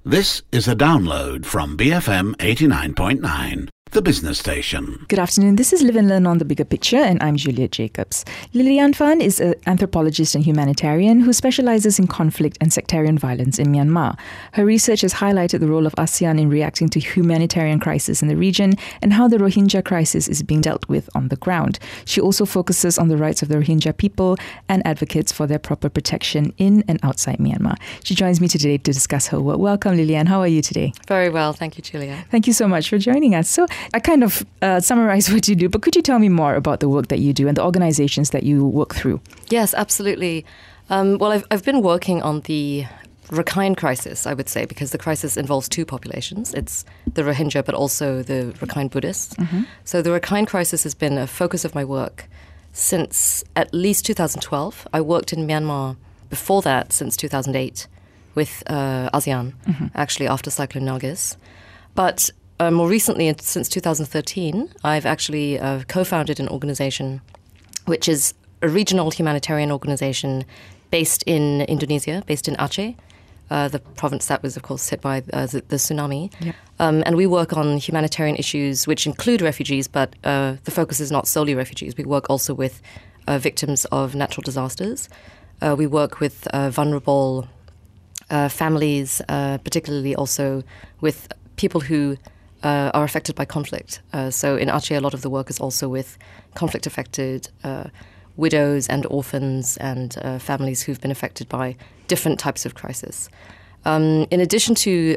This is a download from BFM 89.9, the business station. Good afternoon. This is Live and Learn on the Bigger Picture, and I'm Juliet Jacobs. Lilian Fan is an anthropologist and humanitarian who specializes in conflict and sectarian violence in Myanmar. Her research has highlighted the role of ASEAN in reacting to humanitarian crisis in the region and how the Rohingya crisis is being dealt with on the ground. She also focuses on the rights of the Rohingya people and advocates for their proper protection in and outside Myanmar. She joins me today to discuss her work. Welcome, Lilian. How are you today? Very well. Thank you, Julia. Thank you so much for joining us. So I kind of summarized what you do, but could you tell me more about the work that you do and the organizations that you work through? Yes, absolutely. Well, I've been working on the Rakhine crisis, I would say, because the crisis involves two populations. It's the Rohingya, but also the Rakhine Buddhists. Mm-hmm. So the Rakhine crisis has been a focus of my work since at least 2012. I worked in Myanmar before that, since 2008, with ASEAN, actually after Cyclone Nargis. But more recently, since 2013, I've actually co-founded an organization which is a regional humanitarian organization based in Indonesia, based in Aceh, the province that was, of course, hit by the tsunami. Yep. And we work on humanitarian issues which include refugees, but the focus is not solely refugees. We work also with victims of natural disasters. We work with vulnerable families, particularly also with people who are affected by conflict. So in Aceh, a lot of the work is also with conflict-affected widows and orphans and families who've been affected by different types of crisis. In addition to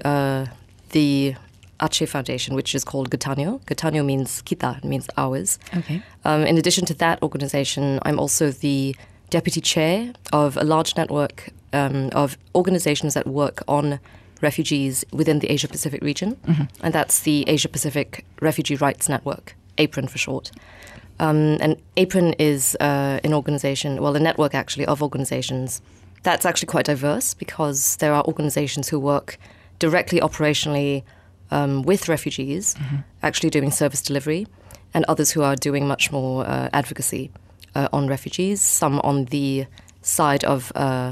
the Aceh Foundation, which is called Getanyo. Getanyo means kita, it means ours. Okay. In addition to that organization, I'm also the deputy chair of a large network of organizations that work on refugees within the Asia-Pacific region, and that's the Asia-Pacific Refugee Rights Network, APRIN for short. And APRIN is an organization, well, a network actually of organizations that's actually quite diverse because there are organizations who work directly operationally with refugees, actually doing service delivery, and others who are doing much more advocacy on refugees, some on the side of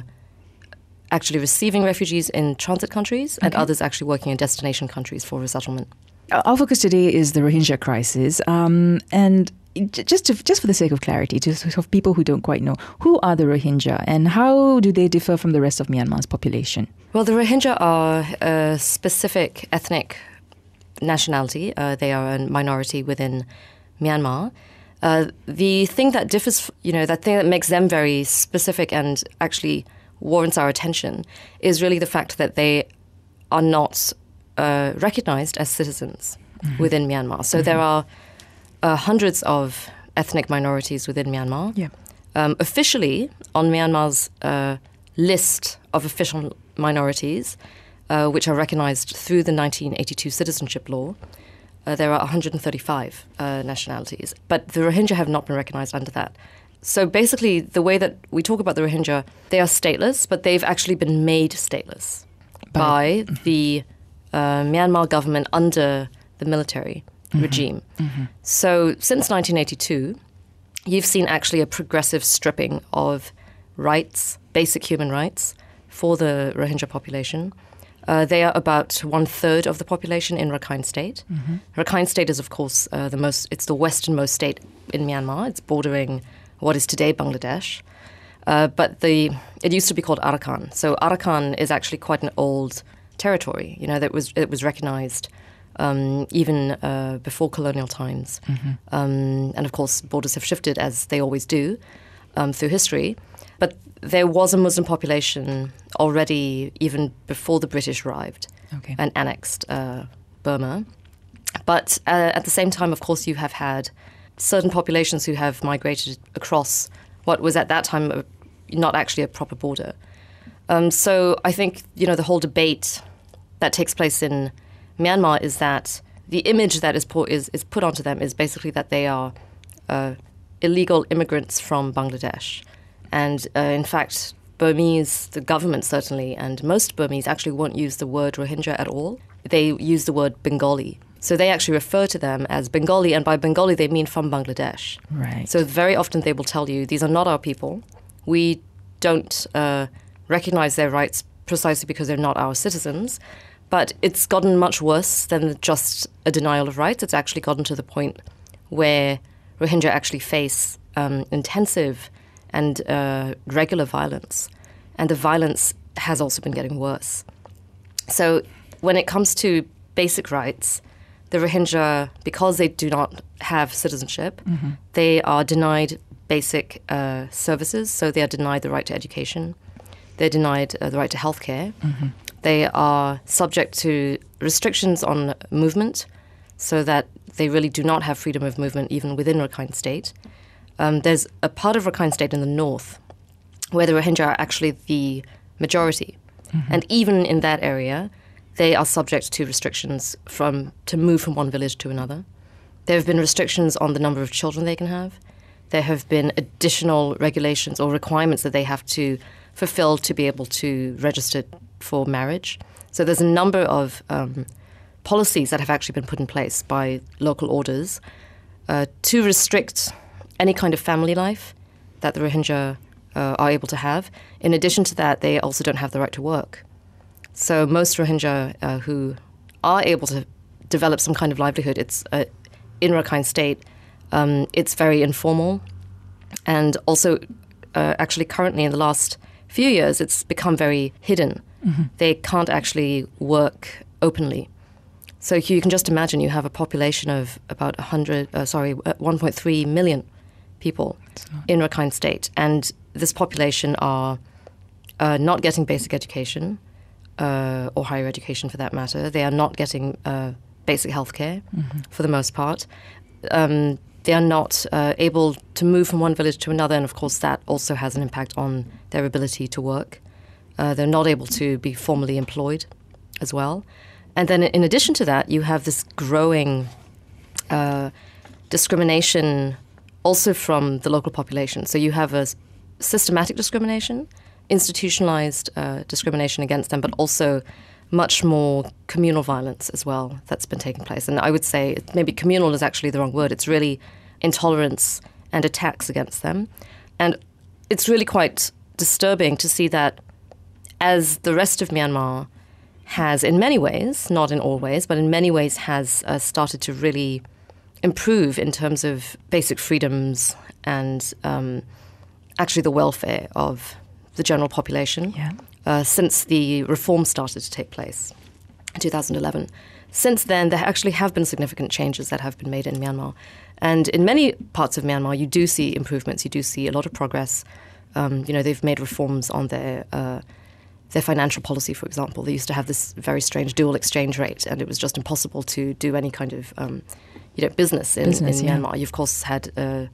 actually receiving refugees in transit countries and others actually working in destination countries for resettlement. Our focus today is the Rohingya crisis. And just for the sake of clarity, just for people who don't quite know, who are the Rohingya and how do they differ from the rest of Myanmar's population? Well, the Rohingya are a specific ethnic nationality. They are a minority within Myanmar. The thing that differs, that thing that makes them very specific and actually warrants our attention is really the fact that they are not recognized as citizens within Myanmar. So there are hundreds of ethnic minorities within Myanmar. Yeah. Officially, on Myanmar's list of official minorities, which are recognized through the 1982 citizenship law, there are 135 nationalities. But the Rohingya have not been recognized under that. So basically, the way that we talk about the Rohingya, they are stateless, but they've actually been made stateless by the Myanmar government under the military regime. So since 1982, you've seen actually a progressive stripping of rights, basic human rights, for the Rohingya population. They are about 1/3 of the population in Rakhine State. Rakhine State is, of course, it's the westernmost state in Myanmar. It's bordering what is today Bangladesh. But it used to be called Arakan. So Arakan is actually quite an old territory, that was recognized even before colonial times. And of course, borders have shifted as they always do through history. But there was a Muslim population already even before the British arrived and annexed Burma. But at the same time, of course, you have had certain populations who have migrated across what was at that time not actually a proper border. So I think, the whole debate that takes place in Myanmar is that the image that is put onto them is basically that they are illegal immigrants from Bangladesh. And in fact, Burmese, the government certainly, and most Burmese actually won't use the word Rohingya at all. They use the word Bengali. So they actually refer to them as Bengali, and by Bengali they mean from Bangladesh. Right. So very often they will tell you, these are not our people. We don't recognize their rights precisely because they're not our citizens. But it's gotten much worse than just a denial of rights. It's actually gotten to the point where Rohingya actually face intensive and regular violence. And the violence has also been getting worse. So when it comes to basic rights, the Rohingya, because they do not have citizenship, they are denied basic services. So they are denied the right to education. They're denied the right to healthcare. They are subject to restrictions on movement, so that they really do not have freedom of movement even within Rakhine State. There's a part of Rakhine State in the north where the Rohingya are actually the majority. And even in that area, they are subject to restrictions to move from one village to another. There have been restrictions on the number of children they can have. There have been additional regulations or requirements that they have to fulfill to be able to register for marriage. So there's a number of policies that have actually been put in place by local orders to restrict any kind of family life that the Rohingya are able to have. In addition to that, they also don't have the right to work. So most Rohingya who are able to develop some kind of livelihood, it's in Rakhine State, it's very informal. And also, actually currently in the last few years, it's become very hidden. They can't actually work openly. So you can just imagine you have a population of about 1.3 million people in Rakhine State. And this population are not getting basic education, or higher education for that matter. They are not getting basic healthcare for the most part. They are not able to move from one village to another, and of course that also has an impact on their ability to work. They're not able to be formally employed as well. And then in addition to that, you have this growing discrimination also from the local population. So you have a systematic discrimination, institutionalized discrimination against them, but also much more communal violence as well that's been taking place. And I would say maybe communal is actually the wrong word. It's really intolerance and attacks against them. And it's really quite disturbing to see that as the rest of Myanmar has, in many ways, not in all ways, but in many ways has started to really improve in terms of basic freedoms and actually the welfare of the general population since the reform started to take place in 2011. Since then, there actually have been significant changes that have been made in Myanmar. And in many parts of Myanmar, you do see improvements. You do see a lot of progress. They've made reforms on their financial policy, for example. They used to have this very strange dual exchange rate, and it was just impossible to do any kind of business in Myanmar. You, of course, had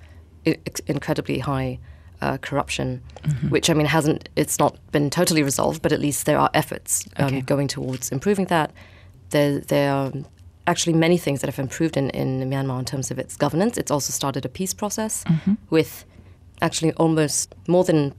incredibly high corruption, which, it's not been totally resolved, but at least there are efforts going towards improving that. There are actually many things that have improved in Myanmar in terms of its governance. It's also started a peace process with actually almost more than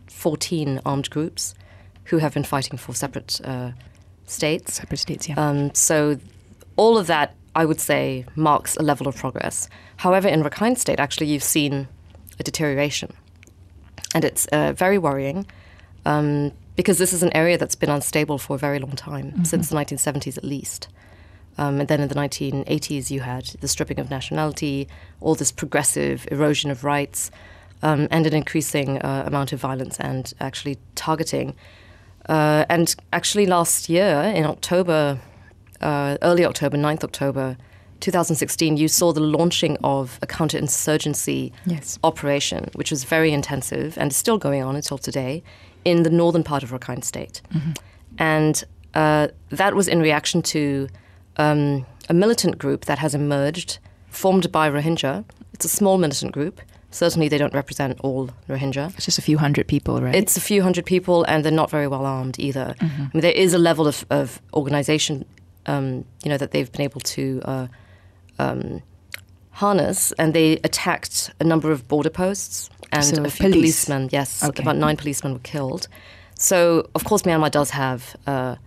14 armed groups who have been fighting for separate states. Separate states, yeah. So all of that, I would say, marks a level of progress. However, in Rakhine State, actually, you've seen a deterioration. And it's very worrying because this is an area that's been unstable for a very long time, since the 1970s at least. And then in the 1980s, you had the stripping of nationality, all this progressive erosion of rights, and an increasing amount of violence and actually targeting. And actually last year, in October, early October, 9th October 2016, you saw the launching of a counterinsurgency operation, which was very intensive and is still going on until today, in the northern part of Rakhine State. And that was in reaction to a militant group that has emerged, formed by Rohingya. It's a small militant group. Certainly they don't represent all Rohingya. It's just a few hundred people, right? It's a few hundred people, and they're not very well armed either. There is a level of organization, that they've been able to harness, and they attacked a number of border posts and a few policemen. Yes, about 9 policemen were killed. So, of course, Myanmar does have,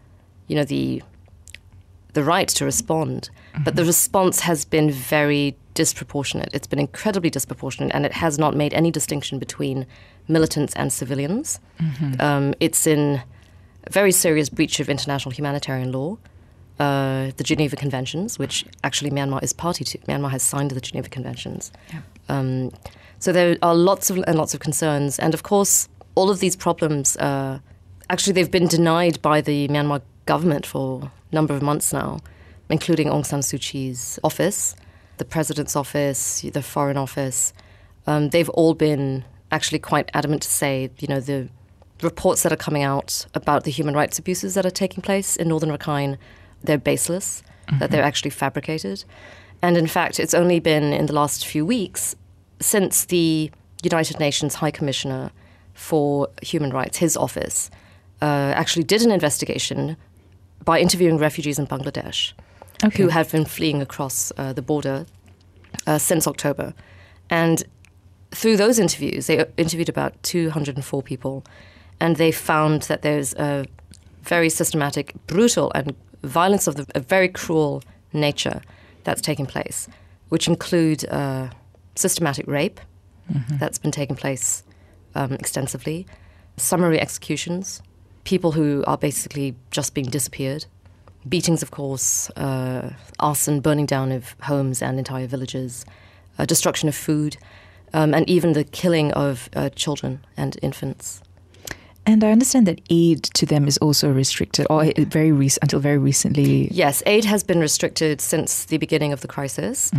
the right to respond, but the response has been very disproportionate. It's been incredibly disproportionate, and it has not made any distinction between militants and civilians. It's in a very serious breach of international humanitarian law. the Geneva Conventions, which actually Myanmar is party to. Myanmar has signed the Geneva Conventions. Yeah. So there are lots of concerns. And of course, all of these problems, actually they've been denied by the Myanmar government for a number of months now, including Aung San Suu Kyi's office, the President's office, the Foreign Office. They've all been actually quite adamant to say, the reports that are coming out about the human rights abuses that are taking place in northern Rakhine, they're baseless, that they're actually fabricated. And in fact, it's only been in the last few weeks since the United Nations High Commissioner for Human Rights, his office, actually did an investigation by interviewing refugees in Bangladesh who have been fleeing across the border since October. And through those interviews, they interviewed about 204 people, and they found that there's a very systematic, brutal and violence of a very cruel nature that's taking place, which include systematic rape that's been taking place extensively, summary executions, people who are basically just being disappeared, beatings, of course, arson, burning down of homes and entire villages, destruction of food, and even the killing of children and infants. And I understand that aid to them is also restricted, or until very recently. Yes, aid has been restricted since the beginning of the crisis.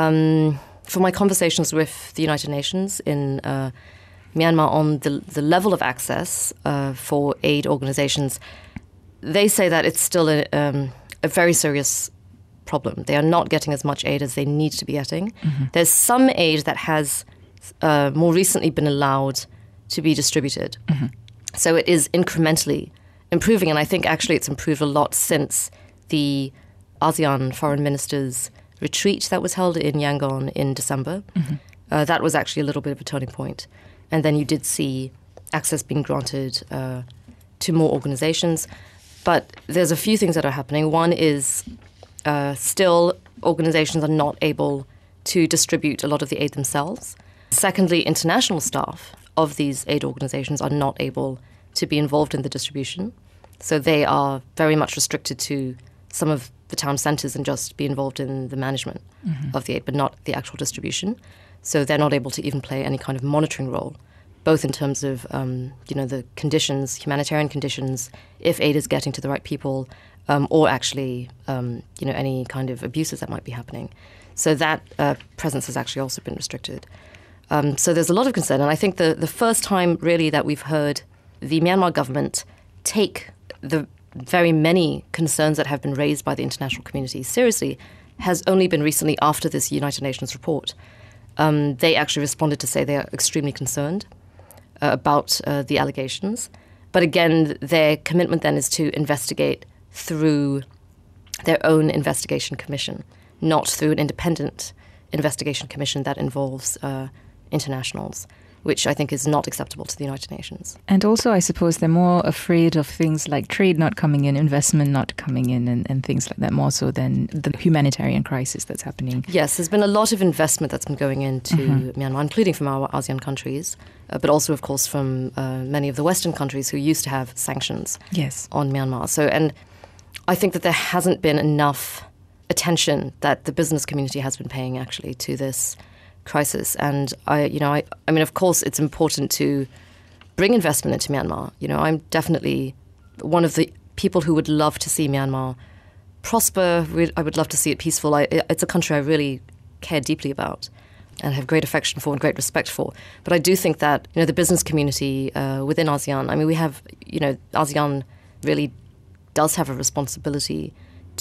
For my conversations with the United Nations in Myanmar on the level of access for aid organizations, they say that it's still a very serious problem. They are not getting as much aid as they need to be getting. There's some aid that has more recently been allowed to be distributed. So it is incrementally improving, and I think actually it's improved a lot since the ASEAN foreign ministers' retreat that was held in Yangon in December. That was actually a little bit of a turning point. And then you did see access being granted to more organizations. But there's a few things that are happening. One is still organizations are not able to distribute a lot of the aid themselves. Secondly, international staff of these aid organizations are not able to be involved in the distribution. So they are very much restricted to some of the town centers and just be involved in the management of the aid, but not the actual distribution. So they're not able to even play any kind of monitoring role, both in terms of, the conditions, humanitarian conditions, if aid is getting to the right people, or actually, any kind of abuses that might be happening. So that presence has actually also been restricted. So there's a lot of concern. And I think the first time really that we've heard the Myanmar government take the very many concerns that have been raised by the international community seriously has only been recently after this United Nations report. They actually responded to say they are extremely concerned about the allegations. But again, their commitment then is to investigate through their own investigation commission, not through an independent investigation commission that involves internationals, which I think is not acceptable to the United Nations. And also, I suppose they're more afraid of things like trade not coming in, investment not coming in, and things like that, more so than the humanitarian crisis that's happening. Yes, there's been a lot of investment that's been going into Myanmar, including from our ASEAN countries, but also, of course, from many of the Western countries who used to have sanctions on Myanmar. So, and I think that there hasn't been enough attention that the business community has been paying actually to this crisis. And I mean, of course, it's important to bring investment into Myanmar. I'm definitely one of the people who would love to see Myanmar prosper. I would love to see it peaceful. It's a country I really care deeply about and have great affection for and great respect for. But I do think that, the business community within ASEAN, I mean, we have, ASEAN really does have a responsibility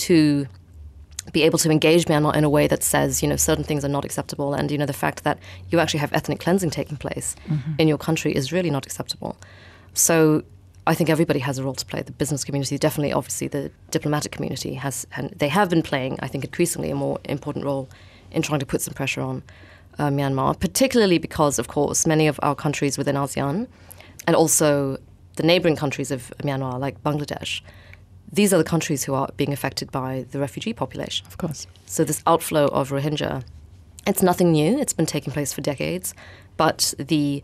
to be able to engage Myanmar in a way that says, certain things are not acceptable. And, the fact that you actually have ethnic cleansing taking place in your country is really not acceptable. So I think everybody has a role to play. The business community, definitely, obviously, the diplomatic community has, and they have been playing, I think, increasingly a more important role in trying to put some pressure on Myanmar, particularly because, of course, many of our countries within ASEAN and also the neighboring countries of Myanmar, like Bangladesh, these are the countries who are being affected by the refugee population. Of course. So this outflow of Rohingya, it's nothing new. It's been taking place for decades. But the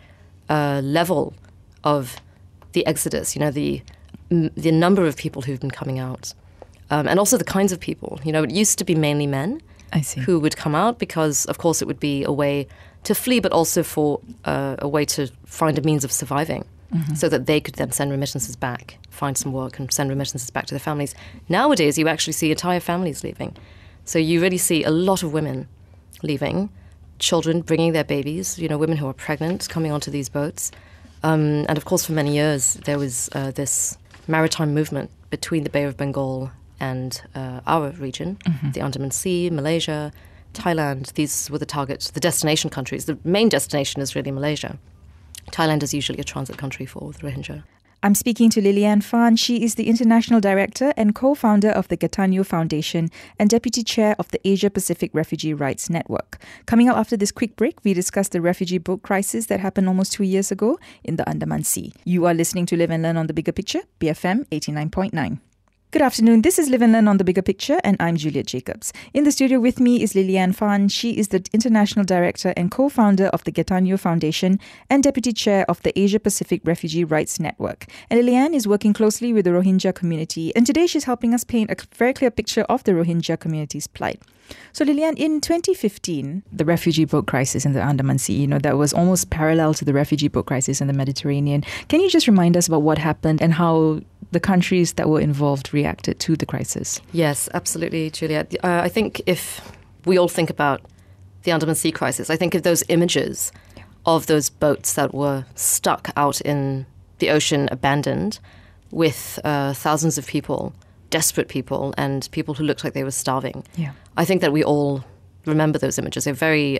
level of the exodus, the number of people who've been coming out and also the kinds of people. It used to be mainly men who would come out because, of course, it would be a way to flee, but also for a way to find a means of surviving so that they could then send remittances back, find some work and send remittances back to their families. Nowadays, you actually see entire families leaving. So you really see a lot of women leaving, children bringing their babies, women who are pregnant coming onto these boats. And of course, for many years, there was this maritime movement between the Bay of Bengal and our region, the Andaman Sea, Malaysia, Thailand. These were the targets, the destination countries. The main destination is really Malaysia. Thailand is usually a transit country for the Rohingya. I'm speaking to Lilian Phan. She is the International Director and co-founder of the Gatineau Foundation and Deputy Chair of the Asia Pacific Refugee Rights Network. Coming up after this quick break, we discuss the refugee boat crisis that happened almost 2 years ago in the Andaman Sea. You are listening to Live and Learn on the Bigger Picture, BFM 89.9. Good afternoon. This is Live and Learn on the Bigger Picture, and I'm Juliet Jacobs. In the studio with me is Lilian Phan. She is the International Director and co-founder of the Gatineau Foundation and Deputy Chair of the Asia Pacific Refugee Rights Network. And Lilian is working closely with the Rohingya community, and today she's helping us paint a very clear picture of the Rohingya community's plight. So Lilian, in 2015, the refugee boat crisis in the Andaman Sea, that was almost parallel to the refugee boat crisis in the Mediterranean. Can you just remind us about what happened and how the countries that were involved reacted to the crisis? Yes, absolutely, Juliet. I think if we all think about the Andaman Sea crisis, I think of those images of those boats that were stuck out in the ocean, abandoned, with thousands of people, desperate people, and people who looked like they were starving. Yeah. I think that we all remember those images. They're very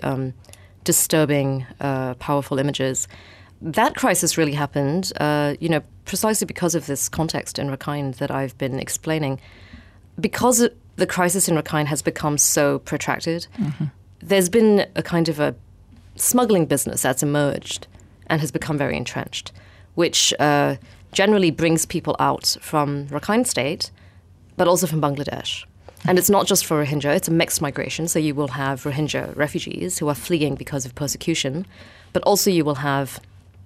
disturbing, powerful images. That crisis really happened, precisely because of this context in Rakhine that I've been explaining. Because the crisis in Rakhine has become so protracted, there's been a kind of a smuggling business that's emerged and has become very entrenched, which generally brings people out from Rakhine State, but also from Bangladesh. And it's not just for Rohingya, it's a mixed migration. So you will have Rohingya refugees who are fleeing because of persecution, but also you will have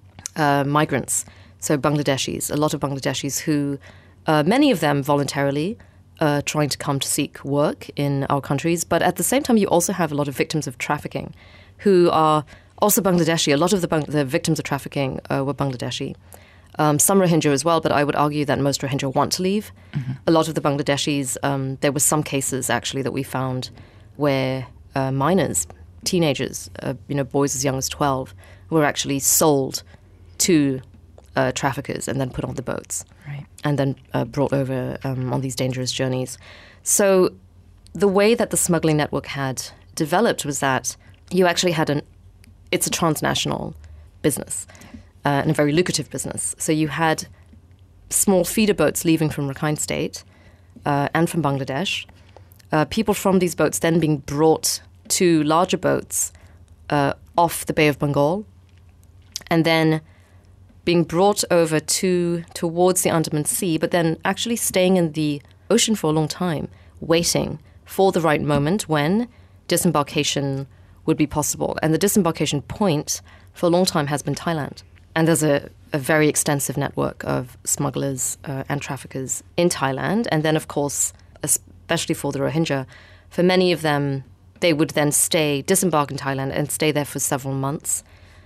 migrants, so Bangladeshis, a lot of Bangladeshis who, many of them voluntarily, trying to come to seek work in our countries. But at the same time, you also have a lot of victims of trafficking who are also Bangladeshi. A lot of the victims of trafficking were Bangladeshi. Some Rohingya as well, but I would argue that most Rohingya want to leave. A lot of the Bangladeshis, there were some cases actually that we found where minors, teenagers, boys as young as 12, were actually sold to traffickers and then put on the boats, right, and then brought over on these dangerous journeys. So the way that the smuggling network had developed was that you actually had it's a transnational business and a very lucrative business. So you had small feeder boats leaving from Rakhine State and from Bangladesh, people from these boats then being brought to larger boats off the Bay of Bengal, and then being brought over towards the Andaman Sea, but then actually staying in the ocean for a long time, waiting for the right moment when disembarkation would be possible. And the disembarkation point for a long time has been Thailand. And there's a very extensive network of smugglers and traffickers in Thailand. And then, of course, especially for the Rohingya, for many of them, they would then disembark in Thailand and stay there for several months,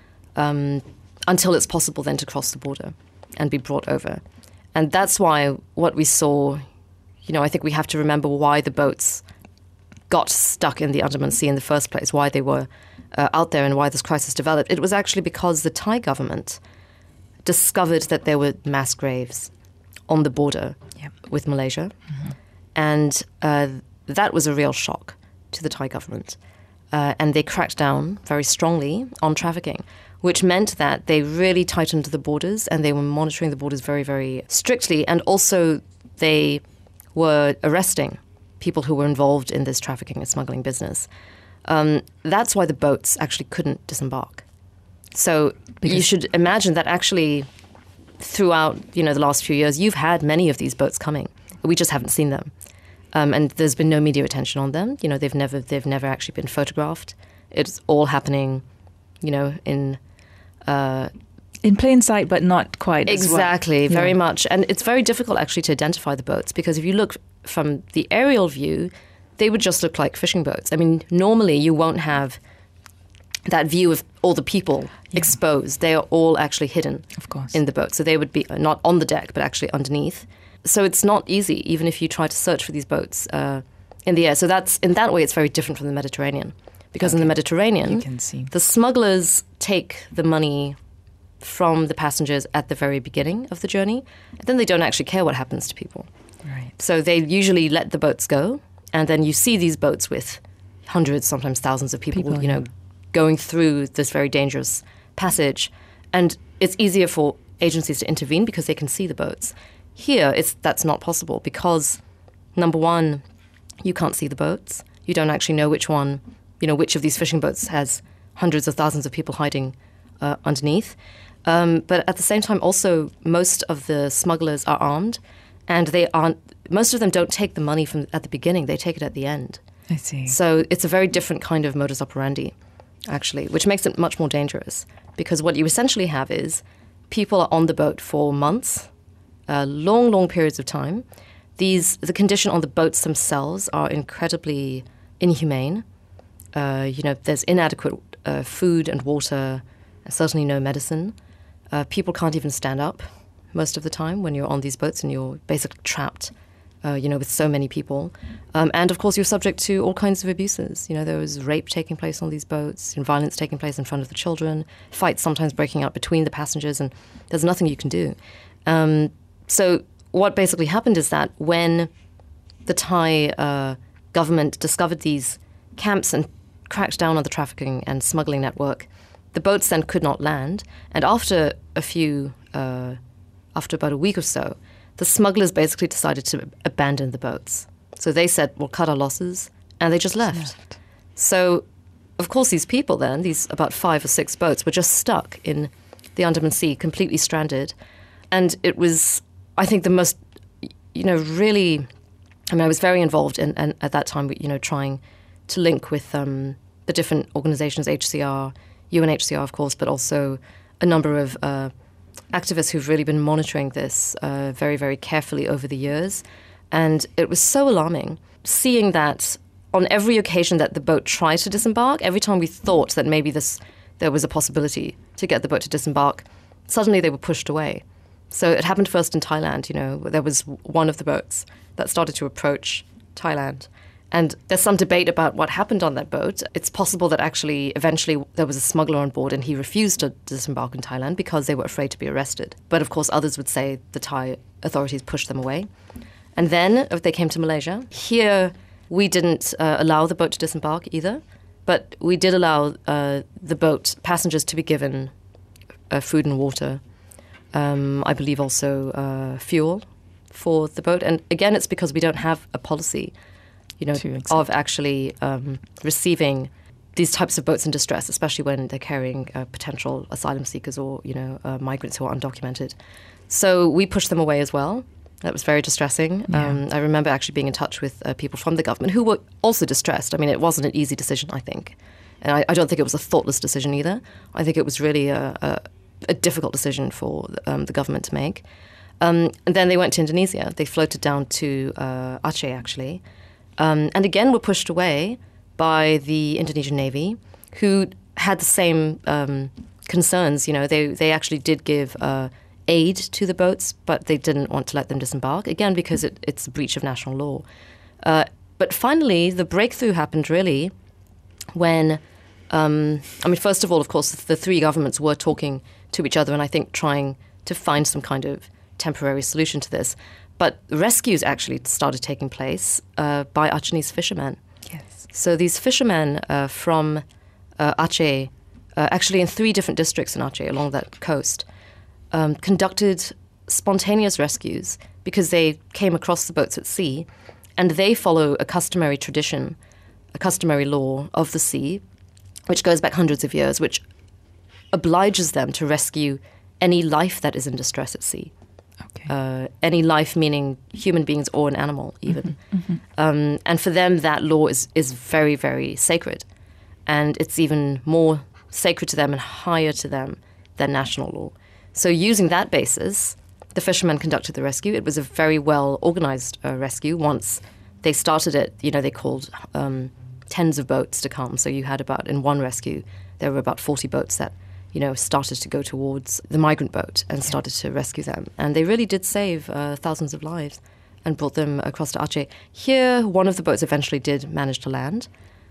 until it's possible then to cross the border and be brought over. And that's why what we saw, I think we have to remember why the boats got stuck in the Andaman Sea in the first place, why they were out there and why this crisis developed. It was actually because the Thai government discovered that there were mass graves on the border with Malaysia. And that was a real shock to the Thai government. And they cracked down very strongly on trafficking, which meant that they really tightened the borders and they were monitoring the borders very, very strictly. And also they were arresting people who were involved in this trafficking and smuggling business. That's why the boats actually couldn't disembark. So you should imagine that actually throughout, the last few years, you've had many of these boats coming. We just haven't seen them. And there's been no media attention on them. They've never actually been photographed. It's all happening, in plain sight, but not quite exactly, as well. Very much. And it's very difficult actually to identify the boats because if you look from the aerial view, they would just look like fishing boats. I mean, normally you won't have that view of all the people exposed. They are all actually hidden, of course, in the boat. So they would be not on the deck, but actually underneath. So it's not easy, even if you try to search for these boats in the air. So that's, in that way, it's very different from the Mediterranean. Because in the Mediterranean, you can see the smugglers take the money from the passengers at the very beginning of the journey, and then they don't actually care what happens to people. Right. So they usually let the boats go, and then you see these boats with hundreds, sometimes thousands of people going through this very dangerous passage. And it's easier for agencies to intervene because they can see the boats. Here, that's not possible because, number one, you can't see the boats. You don't actually know which one, which of these fishing boats has hundreds of thousands of people hiding underneath. But at the same time, also, most of the smugglers are armed, and most of them don't take the money from at the beginning. They take it at the end. I see. So it's a very different kind of modus operandi, actually, which makes it much more dangerous because what you essentially have is people are on the boat for months, long periods of time. The condition on the boats themselves are incredibly inhumane. There's inadequate food and water, certainly no medicine. People can't even stand up most of the time when you're on these boats and you're basically trapped, with so many people. And, of course, you're subject to all kinds of abuses. There was rape taking place on these boats, and violence taking place in front of the children, fights sometimes breaking out between the passengers, and there's nothing you can do. So what basically happened is that when the Thai government discovered these camps and cracked down on the trafficking and smuggling network, the boats then could not land. And after about a week or so, the smugglers basically decided to abandon the boats. So they said, we'll cut our losses, and they just left. So, of course, these people then, these about 5 or 6 boats, were just stuck in the Andaman Sea, completely stranded. And it was, I think, the most, really, I was very involved in, and at that time, trying to link with the different organizations, HCR, UNHCR, of course, but also a number of activists who've really been monitoring this very, very carefully over the years. And it was so alarming seeing that on every occasion that the boat tried to disembark, every time we thought that maybe there was a possibility to get the boat to disembark, suddenly they were pushed away. So it happened first in Thailand. There was one of the boats that started to approach Thailand. And there's some debate about what happened on that boat. It's possible that actually eventually there was a smuggler on board and he refused to disembark in Thailand because they were afraid to be arrested. But of course others would say the Thai authorities pushed them away. And then they came to Malaysia. Here we didn't allow the boat to disembark either, but we did allow the boat passengers to be given food and water. I believe also fuel for the boat. And again, it's because we don't have a policy of actually receiving these types of boats in distress, especially when they're carrying potential asylum seekers or, migrants who are undocumented. So we pushed them away as well. That was very distressing. Yeah. I remember actually being in touch with people from the government who were also distressed. I mean, it wasn't an easy decision, I think. And I don't think it was a thoughtless decision either. I think it was really a difficult decision for the government to make. And then they went to Indonesia. They floated down to Aceh, actually. And again, were pushed away by the Indonesian Navy, who had the same concerns. They actually did give aid to the boats, but they didn't want to let them disembark, again, because it's a breach of national law. But finally, the breakthrough happened really when, first of all, of course, the 3 governments were talking to each other and I think trying to find some kind of temporary solution to this. But rescues actually started taking place by Achenese fishermen. Yes. So these fishermen from Aceh, actually in 3 different districts in Aceh along that coast, conducted spontaneous rescues because they came across the boats at sea, and they follow a customary tradition, a customary law of the sea, which goes back hundreds of years, which obliges them to rescue any life that is in distress at sea. Okay. Any life meaning human beings or an animal even. Mm-hmm. And for them, that law is very, very sacred. And it's even more sacred to them and higher to them than national law. So using that basis, the fishermen conducted the rescue. It was a very well-organized rescue. Once they started it, they called tens of boats to come. So you had in one rescue, there were about 40 boats that, started to go towards the migrant boat and started to rescue them. And they really did save thousands of lives and brought them across to Aceh. Here, one of the boats eventually did manage to land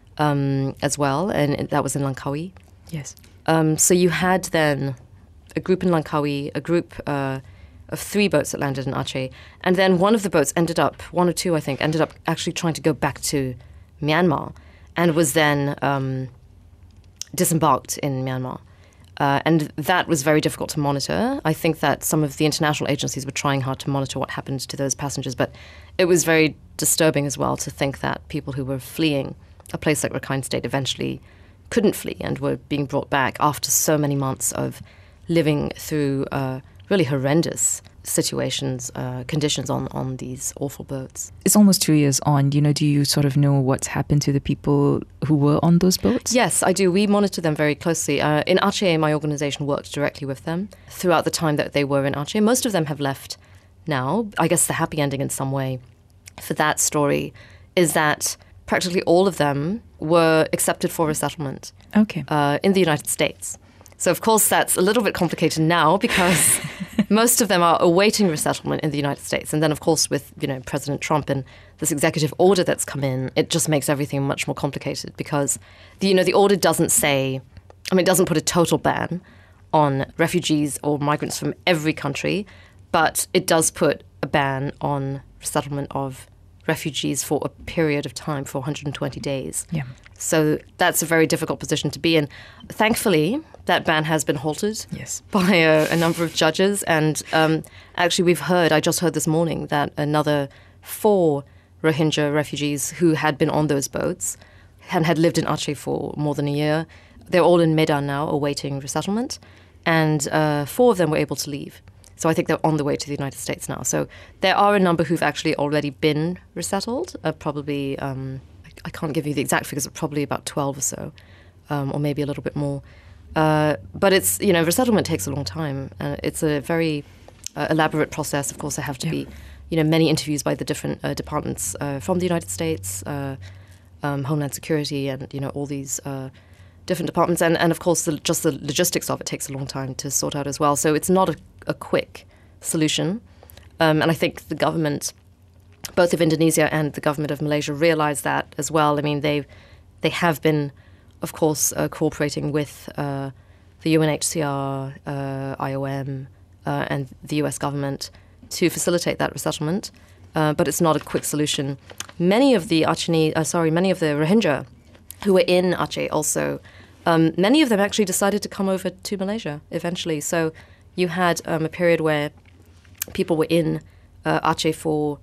as well, and that was in Langkawi. Yes. So you had then a group in Langkawi, a group of 3 boats that landed in Aceh, and then one of the boats one or two, I think, ended up actually trying to go back to Myanmar and was then disembarked in Myanmar. And that was very difficult to monitor. I think that some of the international agencies were trying hard to monitor what happened to those passengers, but it was very disturbing as well to think that people who were fleeing a place like Rakhine State eventually couldn't flee and were being brought back after so many months of living through really horrendous situations, conditions on these awful boats. It's almost 2 years on. Do you sort of know what's happened to the people who were on those boats? Yes, I do. We monitor them very closely. In Aceh, my organization worked directly with them throughout the time that they were in Aceh. Most of them have left now. I guess the happy ending in some way for that story is that practically all of them were accepted for resettlement in the United States. So, of course, that's a little bit complicated now because most of them are awaiting resettlement in the United States. And then, of course, with, President Trump and this executive order that's come in, it just makes everything much more complicated because, the order doesn't it doesn't put a total ban on refugees or migrants from every country, but it does put a ban on resettlement of refugees for a period of time, for 120 days. Yeah. So that's a very difficult position to be in. Thankfully, that ban has been halted by a number of judges. And actually, I just heard this morning that another 4 Rohingya refugees who had been on those boats and had lived in Aceh for more than a year, they're all in Medan now awaiting resettlement. And 4 of them were able to leave. So I think they're on the way to the United States now. So there are a number who've actually already been resettled, probably, I can't give you the exact figures, but probably about 12 or so, or maybe a little bit more. But it's, resettlement takes a long time. It's a very elaborate process. Of course, there have to be, many interviews by the different departments from the United States, Homeland Security, and, all these different departments. And of course, just the logistics of it takes a long time to sort out as well. So it's not a quick solution. And I think the government, both of Indonesia and the government of Malaysia, realize that as well. I mean, they have been, of course, cooperating with the UNHCR, IOM, and the US government to facilitate that resettlement. But it's not a quick solution. Many of the Rohingya who were in Aceh also, many of them actually decided to come over to Malaysia eventually. So you had a period where people were in Aceh for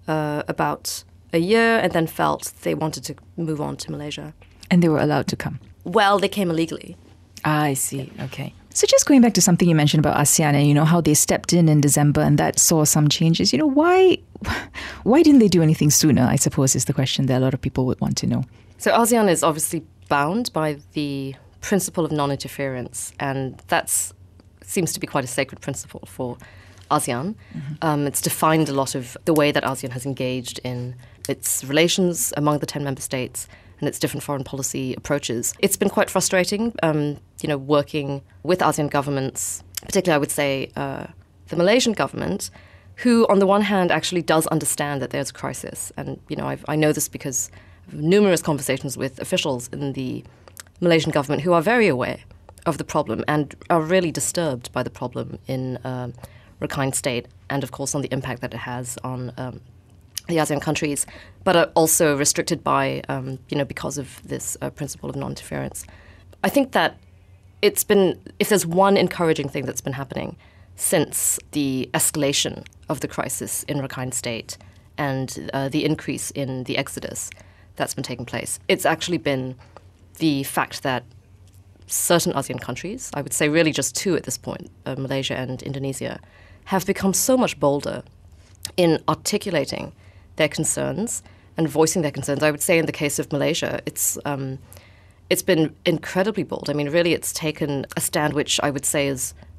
about a year and then felt they wanted to move on to Malaysia. And they were allowed to come? Well, they came illegally. I see. Okay. So just going back to something you mentioned about ASEAN and, how they stepped in December and that saw some changes, why didn't they do anything sooner, I suppose, is the question that a lot of people would want to know. So ASEAN is obviously bound by the principle of non-interference, and that seems to be quite a sacred principle for ASEAN. Mm-hmm. It's defined a lot of the way that ASEAN has engaged in its relations among the 10 member states and its different foreign policy approaches. It's been quite frustrating, working with ASEAN governments, particularly I would say the Malaysian government, who on the one hand actually does understand that there's a crisis. And, I know this because of numerous conversations with officials in the Malaysian government who are very aware of the problem and are really disturbed by the problem in Rakhine State and, of course, on the impact that it has on the ASEAN countries, but are also restricted by, because of this principle of non-interference. I think that if there's one encouraging thing that's been happening since the escalation of the crisis in Rakhine State and the increase in the exodus that's been taking place, it's actually been the fact that certain ASEAN countries, I would say really just 2 at this point, Malaysia and Indonesia, have become so much bolder in articulating their concerns and voicing their concerns. I would say in the case of Malaysia, it's been incredibly bold. I mean, really, it's taken a stand which I would say is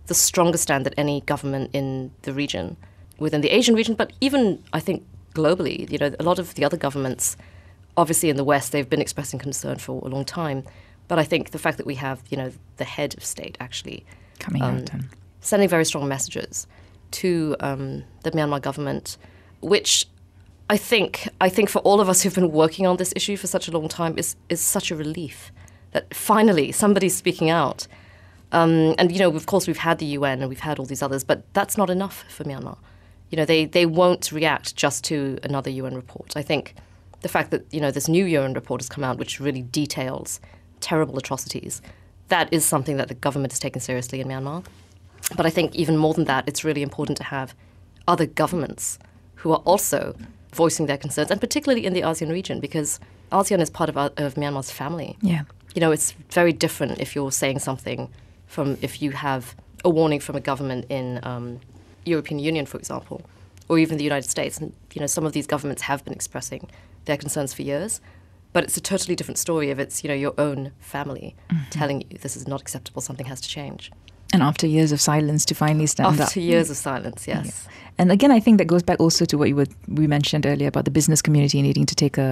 the strongest stand that any government in the region, within the Asian region, but even, I think, globally, a lot of the other governments, obviously in the West, they've been expressing concern for a long time. But I think the fact that we have, the head of state actually coming out and sending very strong messages to the Myanmar government, which I think for all of us who've been working on this issue for such a long time is such a relief that finally somebody's speaking out. And, of course, we've had the UN and we've had all these others, but that's not enough for Myanmar. They won't react just to another UN report. I think the fact that, this new UN report has come out, which really details terrible atrocities, that is something that the government has taken seriously in Myanmar. But I think even more than that, it's really important to have other governments who are also voicing their concerns, and particularly in the ASEAN region, because ASEAN is part of Myanmar's family. Yeah. It's very different if you're saying something from if you have a warning from a government in European Union, for example, or even the United States. And, some of these governments have been expressing their concerns for years. But it's a totally different story if it's, your own family telling you this is not acceptable, something has to change. And after years of silence to finally stand up. After years of silence, yes. Yeah. And again, I think that goes back also to what we mentioned earlier about the business community needing to take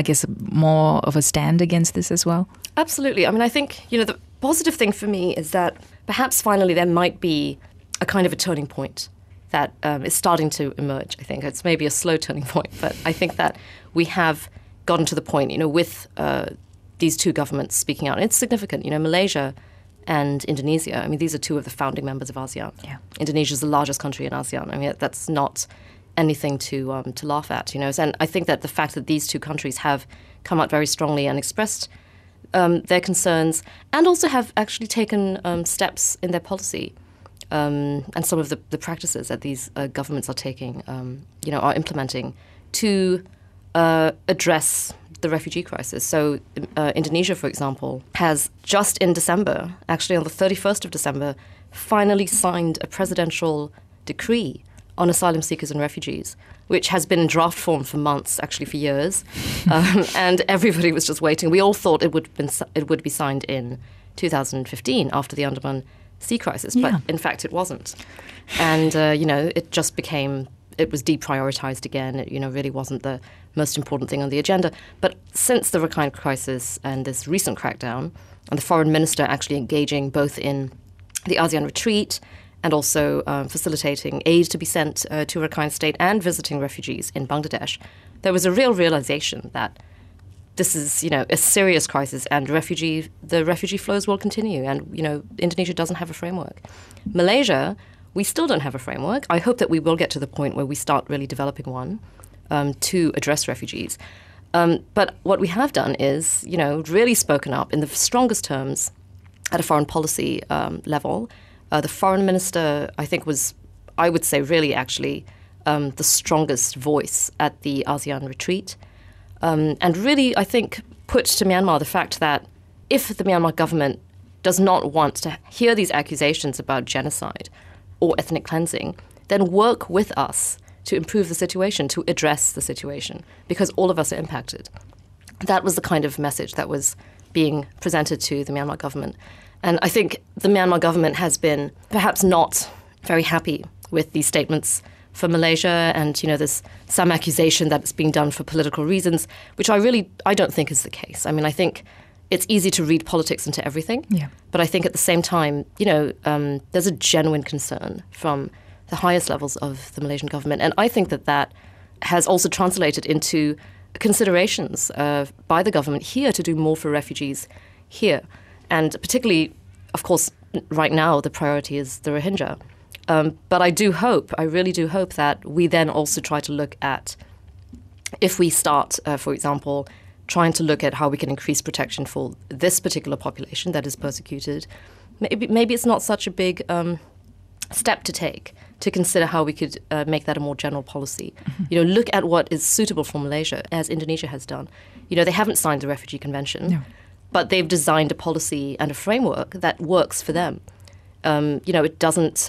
more of a stand against this as well. Absolutely. I mean, I think, the positive thing for me is that perhaps finally there might be a kind of a turning point that is starting to emerge, I think. It's maybe a slow turning point, but I think that we have gotten to the point, with these two governments speaking out. And it's significant, Malaysia and Indonesia. I mean, these are two of the founding members of ASEAN. Yeah. Indonesia is the largest country in ASEAN. I mean, that's not anything to laugh at, And I think that the fact that these two countries have come out very strongly and expressed their concerns, and also have actually taken steps in their policy, and some of the practices that these governments are taking, are implementing to address the refugee crisis. So Indonesia, for example, has just in December, actually on the 31st of December, finally signed a presidential decree on asylum seekers and refugees, which has been in draft form for months, actually for years. And everybody was just waiting. We all thought it would be signed in 2015 after the Andaman Sea crisis, but in fact it wasn't. And, it just became... It was deprioritized again. It, really wasn't the most important thing on the agenda. But since the Rakhine crisis and this recent crackdown, and the foreign minister actually engaging both in the ASEAN retreat and also facilitating aid to be sent to Rakhine State and visiting refugees in Bangladesh, there was a real realization that this is, a serious crisis, and the refugee flows will continue. And, Indonesia doesn't have a framework. Malaysia, we still don't have a framework. I hope that we will get to the point where we start really developing one to address refugees. But what we have done is, really spoken up in the strongest terms at a foreign policy level. The foreign minister, I think, was, I would say, really actually the strongest voice at the ASEAN retreat. And really, I think, put to Myanmar the fact that if the Myanmar government does not want to hear these accusations about genocide or ethnic cleansing, then work with us to improve the situation, to address the situation, because all of us are impacted. That was the kind of message that was being presented to the Myanmar government. And I think the Myanmar government has been perhaps not very happy with these statements from Malaysia, and, there's some accusation that it's being done for political reasons, which I don't think is the case. I mean, I think it's easy to read politics into everything. Yeah. But I think at the same time, there's a genuine concern from the highest levels of the Malaysian government. And I think that has also translated into considerations by the government here to do more for refugees here. And particularly, of course, right now the priority is the Rohingya. But I really do hope that we then also try to look at, if we start, for example, trying to look at how we can increase protection for this particular population that is persecuted. Maybe it's not such a big step to take to consider how we could make that a more general policy. Mm-hmm. Look at what is suitable for Malaysia, as Indonesia has done. They haven't signed the Refugee Convention, but they've designed a policy and a framework that works for them. It doesn't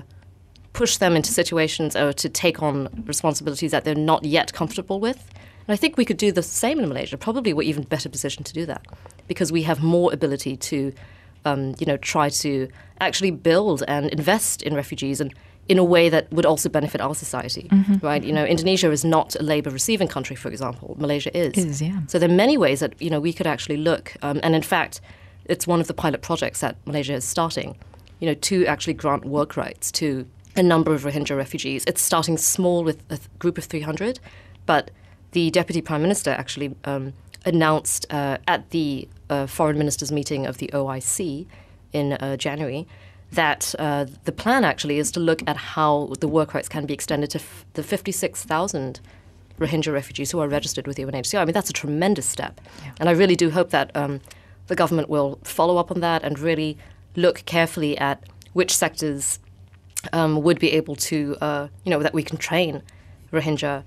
push them into situations or to take on responsibilities that they're not yet comfortable with. And I think we could do the same in Malaysia. Probably we're even better positioned to do that because we have more ability to try to actually build and invest in refugees and in a way that would also benefit our society, right? Indonesia is not a labor-receiving country, for example. Malaysia is. It is, yeah. So there are many ways that, we could actually look. And in fact, it's one of the pilot projects that Malaysia is starting, to actually grant work rights to a number of Rohingya refugees. It's starting small with a group of 300, but the Deputy Prime Minister actually announced at the Foreign Ministers meeting of the OIC in January that the plan actually is to look at how the work rights can be extended to the 56,000 Rohingya refugees who are registered with the UNHCR. I mean, that's a tremendous step. Yeah. And I really do hope that the government will follow up on that and really look carefully at which sectors would be able to, that we can train Rohingya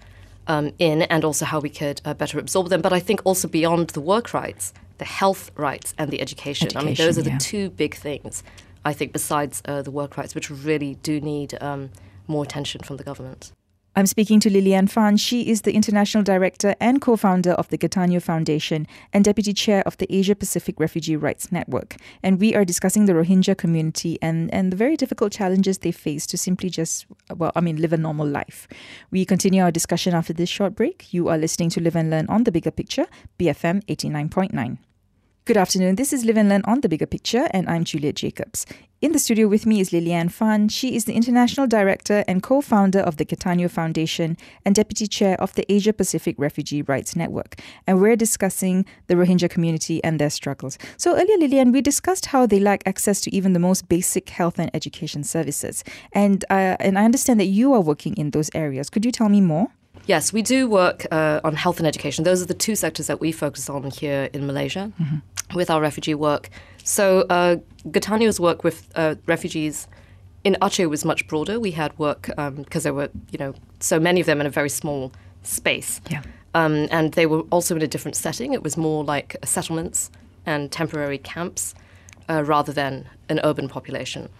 in, and also how we could better absorb them. But I think also beyond the work rights, the health rights and the education. I mean, those are the two big things, I think, besides the work rights, which really do need more attention from the government. I'm speaking to Lilian Fan. She is the International Director and co-founder of the Gatanyo Foundation and Deputy Chair of the Asia Pacific Refugee Rights Network. And we are discussing the Rohingya community and the very difficult challenges they face to simply just, live a normal life. We continue our discussion after this short break. You are listening to Live and Learn on The Bigger Picture, BFM 89.9. Good afternoon. This is Live and Learn on The Bigger Picture, and I'm Juliet Jacobs. In the studio with me is Lilian Fan. She is the International Director and co-founder of the Gatanyo Foundation and Deputy Chair of the Asia Pacific Refugee Rights Network. And we're discussing the Rohingya community and their struggles. So earlier, Lilian, we discussed how they lack access to even the most basic health and education services. And I understand that you are working in those areas. Could you tell me more? Yes, we do work on health and education. Those are the two sectors that we focus on here in Malaysia with our refugee work. So Gatanyo's work with refugees in Aceh was much broader. We had work because there were, so many of them in a very small space. Yeah. And they were also in a different setting. It was more like settlements and temporary camps rather than an urban population.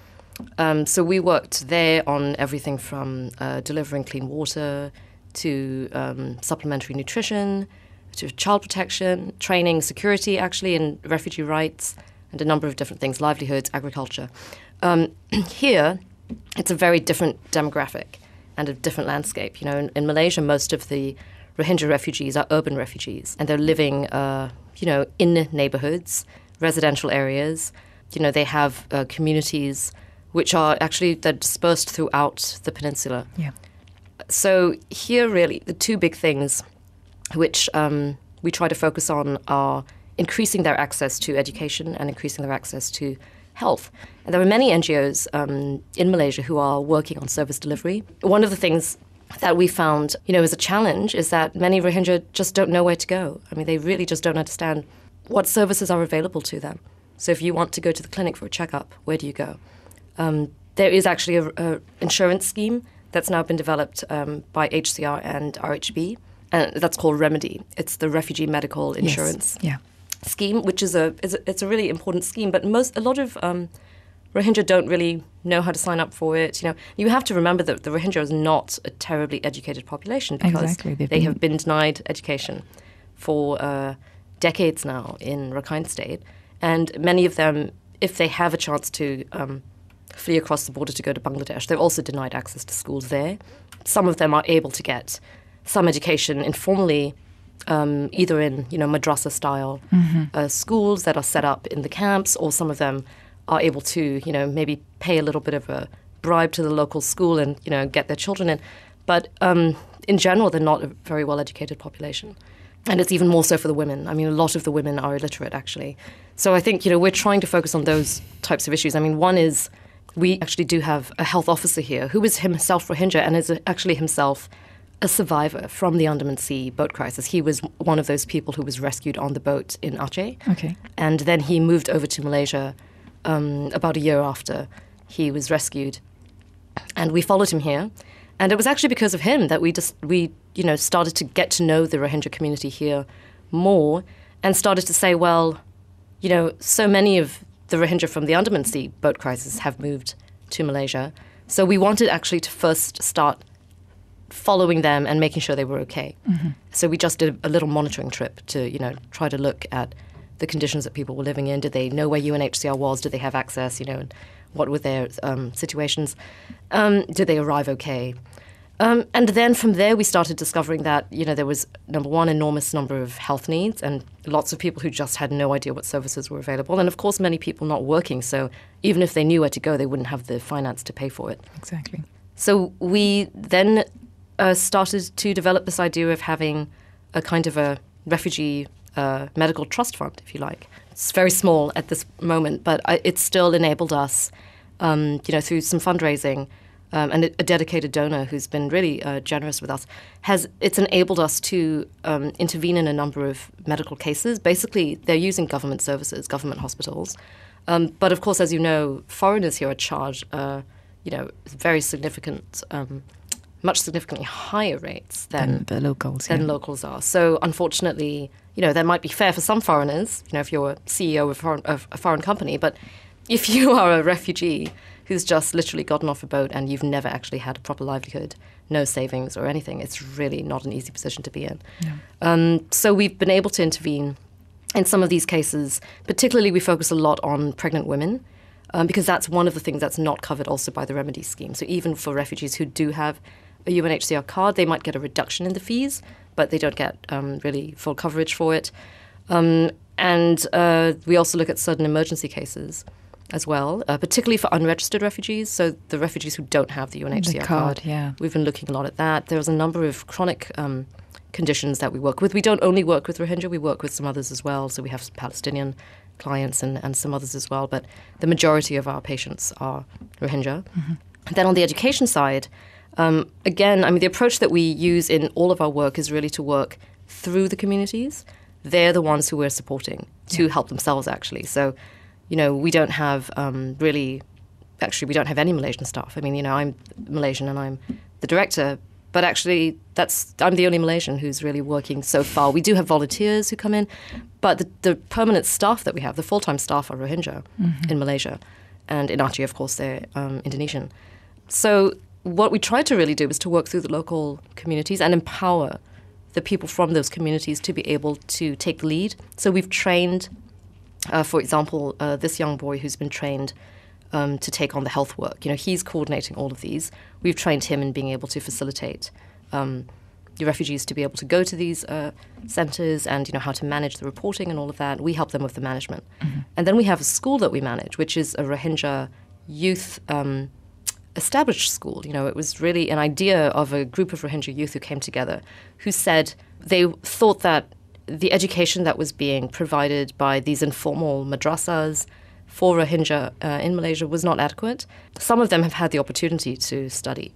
So we worked there on everything from delivering clean water to supplementary nutrition, to child protection, training, security, actually, and refugee rights, and a number of different things, livelihoods, agriculture. Here, it's a very different demographic and a different landscape. In Malaysia, most of the Rohingya refugees are urban refugees, and they're living, in neighborhoods, residential areas. They have communities which are actually they're dispersed throughout the peninsula. Yeah. So here, really, the two big things which we try to focus on are increasing their access to education and increasing their access to health. And there are many NGOs in Malaysia who are working on service delivery. One of the things that we found, as a challenge is that many Rohingya just don't know where to go. I mean, they really just don't understand what services are available to them. So if you want to go to the clinic for a checkup, where do you go? There is actually a insurance scheme that's now been developed by HCR and RHB, and that's called Remedy. It's the Refugee Medical Insurance scheme, which is it's a really important scheme. But a lot of Rohingya don't really know how to sign up for it. You have to remember that the Rohingya is not a terribly educated population because they have been denied education for decades now in Rakhine State, and many of them, if they have a chance to flee across the border to go to Bangladesh, they're also denied access to schools there. Some of them are able to get some education informally, either in madrasa-style schools that are set up in the camps, or some of them are able to maybe pay a little bit of a bribe to the local school and get their children in. But in general, they're not a very well-educated population. And it's even more so for the women. I mean, a lot of the women are illiterate, actually. So I think we're trying to focus on those types of issues. I mean, one is we actually do have a health officer here who is himself Rohingya and is actually himself a survivor from the Andaman Sea boat crisis. He was one of those people who was rescued on the boat in Aceh. Okay. And then he moved over to Malaysia about a year after he was rescued. And we followed him here. And it was actually because of him that we started to get to know the Rohingya community here more and started to say, well, so many of the Rohingya from the Andaman Sea boat crisis have moved to Malaysia. So we wanted actually to first start following them and making sure they were okay. So we just did a little monitoring trip to, try to look at the conditions that people were living in. Did they know where UNHCR was? Did they have access? And what were their situations? Did they arrive okay? And then from there, we started discovering that, there was, number one, enormous number of health needs and lots of people who just had no idea what services were available. And, of course, many people not working. So even if they knew where to go, they wouldn't have the finance to pay for it. Exactly. So we then started to develop this idea of having a kind of a refugee medical trust fund, if you like. It's very small at this moment, but it still enabled us, through some fundraising, and a dedicated donor who's been really generous with us, it's enabled us to intervene in a number of medical cases. Basically, they're using government services, government hospitals. But of course, as you know, foreigners here are charged, very significant, much significantly higher rates than the locals. Locals are. So unfortunately, that might be fair for some foreigners, if you're a CEO of a foreign company, but if you are a refugee who's just literally gotten off a boat and you've never actually had a proper livelihood, no savings or anything, it's really not an easy position to be in. Yeah. So we've been able to intervene in some of these cases. Particularly, we focus a lot on pregnant women because that's one of the things that's not covered also by the remedy scheme. So even for refugees who do have a UNHCR card, they might get a reduction in the fees, but they don't get really full coverage for it. And we also look at certain emergency cases as well, particularly for unregistered refugees, so the refugees who don't have the UNHCR card. Yeah. We've been looking a lot at that. There's a number of chronic conditions that we work with. We don't only work with Rohingya, we work with some others as well. So we have some Palestinian clients and some others as well, but the majority of our patients are Rohingya. Mm-hmm. Then on the education side, again, the approach that we use in all of our work is really to work through the communities. They're the ones who we're supporting to help themselves, actually. So we don't have we don't have any Malaysian staff. I'm Malaysian and I'm the director, but actually I'm the only Malaysian who's really working so far. We do have volunteers who come in, but the permanent staff that we have, the full-time staff, are Rohingya in Malaysia. And in Aceh, of course, they're Indonesian. So what we tried to really do was to work through the local communities and empower the people from those communities to be able to take the lead. So we've trained for example, this young boy who's been trained to take on the health work, he's coordinating all of these. We've trained him in being able to facilitate the refugees to be able to go to these centres and, how to manage the reporting and all of that. We help them with the management. Mm-hmm. And then we have a school that we manage, which is a Rohingya youth established school. It was really an idea of a group of Rohingya youth who came together who said they thought that the education that was being provided by these informal madrasas for Rohingya in Malaysia was not adequate. Some of them have had the opportunity to study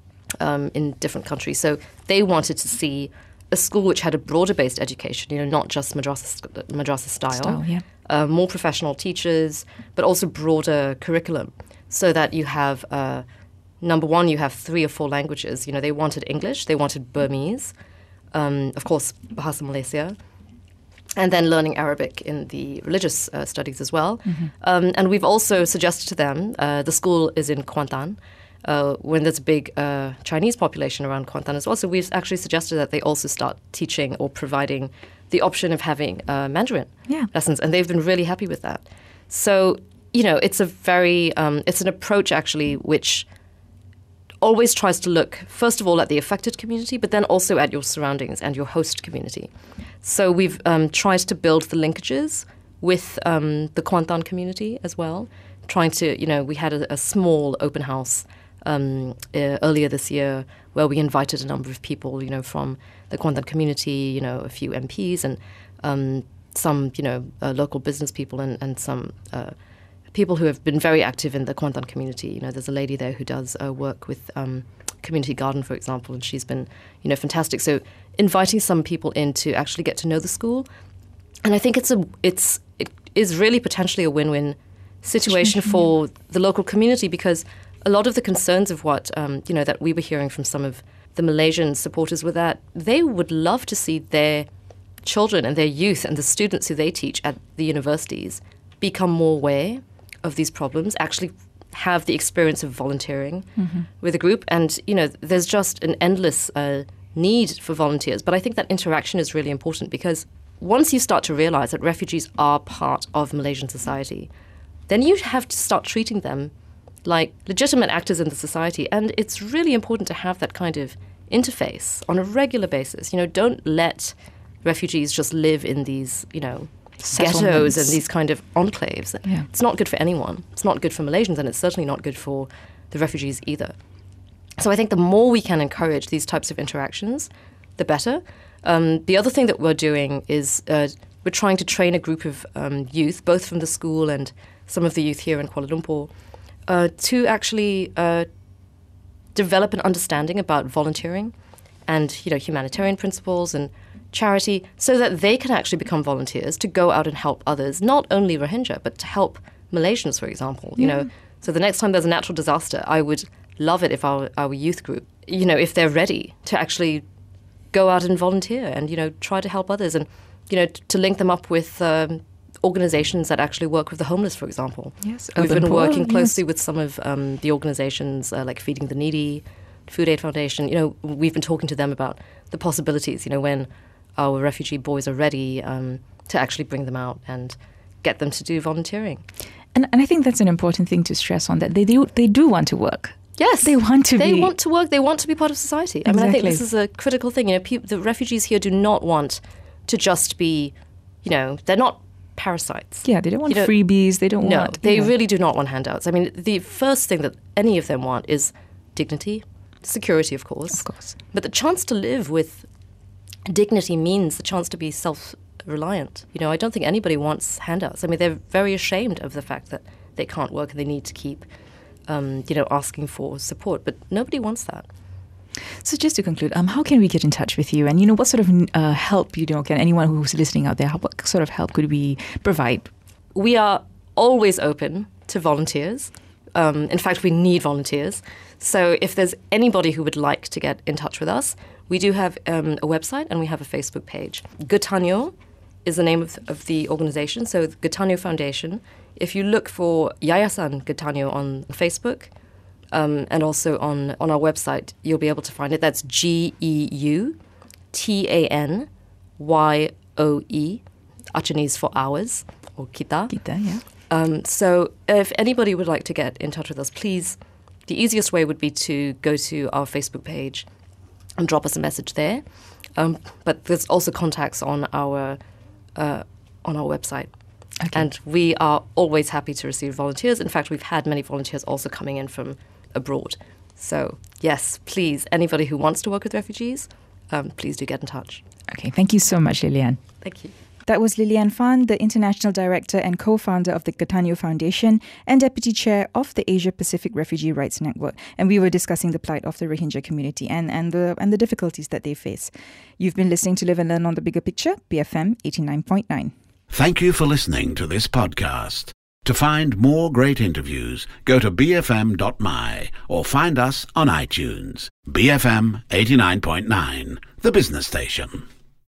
in different countries. So they wanted to see a school which had a broader-based education, not just madrasa style, more professional teachers, but also broader curriculum, so that you have, number one, you have 3 or 4 languages. They wanted English, they wanted Burmese, of course, Bahasa Malaysia, and then learning Arabic in the religious studies as well. Mm-hmm. And we've also suggested to them, the school is in Kuantan, when there's a big Chinese population around Kuantan as well. So we've actually suggested that they also start teaching or providing the option of having Mandarin lessons. And they've been really happy with that. So, it's a very, it's an approach actually which always tries to look, first of all, at the affected community, but then also at your surroundings and your host community. So we've tried to build the linkages with the Kuantan community as well, trying to, we had a small open house earlier this year where we invited a number of people, from the Kuantan community, a few MPs and some, local business people and some people who have been very active in the Kuantan community. There's a lady there who does work with Community Garden, for example, and she's been, fantastic. So inviting some people in to actually get to know the school. And I think it is really potentially a win-win situation for the local community, because a lot of the concerns of what, that we were hearing from some of the Malaysian supporters were that they would love to see their children and their youth and the students who they teach at the universities become more aware of these problems, actually have the experience of volunteering with a group. And, there's just an endless need for volunteers. But I think that interaction is really important, because once you start to realize that refugees are part of Malaysian society, then you have to start treating them like legitimate actors in the society. And it's really important to have that kind of interface on a regular basis. Don't let refugees just live in these, ghettos and these kind of enclaves. Yeah. It's not good for anyone. It's not good for Malaysians, and it's certainly not good for the refugees either. So I think the more we can encourage these types of interactions, the better. The other thing that we're doing is we're trying to train a group of youth, both from the school and some of the youth here in Kuala Lumpur, to actually develop an understanding about volunteering and humanitarian principles and charity, so that they can actually become volunteers to go out and help others, not only Rohingya, but to help Malaysians, for example. So the next time there's a natural disaster, I would love it if our youth group, if they're ready to actually go out and volunteer and, try to help others and, to link them up with organizations that actually work with the homeless, for example. Yes, We've been Poor, working closely yes. with some of the organizations like Feeding the Needy, Food Aid Foundation. We've been talking to them about the possibilities, when our refugee boys are ready to actually bring them out and get them to do volunteering. And I think that's an important thing to stress on, that they do want to work. Yes. They want to work. They want to be part of society. Exactly. I think this is a critical thing. The refugees here do not want to just be, they're not parasites. Yeah, they don't want freebies. They don't want... No, they really do not want handouts. The first thing that any of them want is dignity, security, of course. Of course. But the chance to live with dignity means the chance to be self-reliant. I don't think anybody wants handouts. They're very ashamed of the fact that they can't work and they need to keep, asking for support. But nobody wants that. So just to conclude, how can we get in touch with you? And, what sort of help, can anyone who's listening out there, what sort of help could we provide? We are always open to volunteers. In fact, we need volunteers. So if there's anybody who would like to get in touch with us, we do have a website and we have a Facebook page. Getanyo is the name of the organization, so the Getanyo Foundation. If you look for Yayasan Getanyo on Facebook and also on our website, you'll be able to find it. That's GEUTANYOE, Achinese for hours, or kita. Kita, yeah. So if anybody would like to get in touch with us, please, the easiest way would be to go to our Facebook page and drop us a message there. But there's also contacts on our website. Okay. And we are always happy to receive volunteers. In fact, we've had many volunteers also coming in from abroad. So yes, please, anybody who wants to work with refugees, please do get in touch. Okay, thank you so much, Lilian. Thank you. That was Lilian Fan, the International Director and co-founder of the Getanyo Foundation and Deputy Chair of the Asia Pacific Refugee Rights Network. And we were discussing the plight of the Rohingya community and the difficulties that they face. You've been listening to Live and Learn on the Bigger Picture, BFM 89.9. Thank you for listening to this podcast. To find more great interviews, go to bfm.my or find us on iTunes. BFM 89.9, the business station.